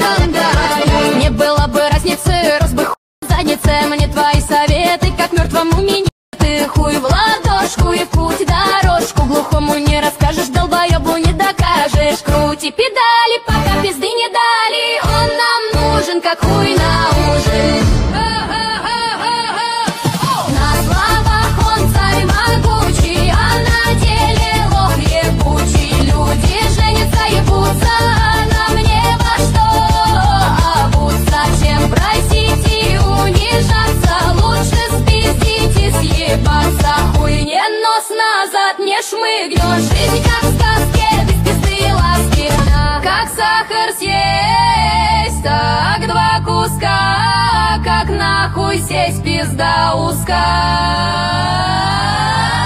скандале. Не было бы разницы, рос бы хуй в заднице. Мне твои советы, как мертвому меня. Ты хуй в ладошку и в путь дорожку. Глухому не расскажешь, долбоебу не докажешь. Крути педали, пока пизды не дали. Он нам нужен, как хуй на ужин. На словах он царь могучий, а на деле лох ебучий. Люди женятся, ебутся, а нам не во что обуться. Чем просить и унижаться, лучше спиздить и съебаться. Хуй не нос назад не шмыгнешь. Жизнь как в сказке, без пизды и ласки. Как сахар съесть, так два куска. Как нахуй сесть, пизда узка.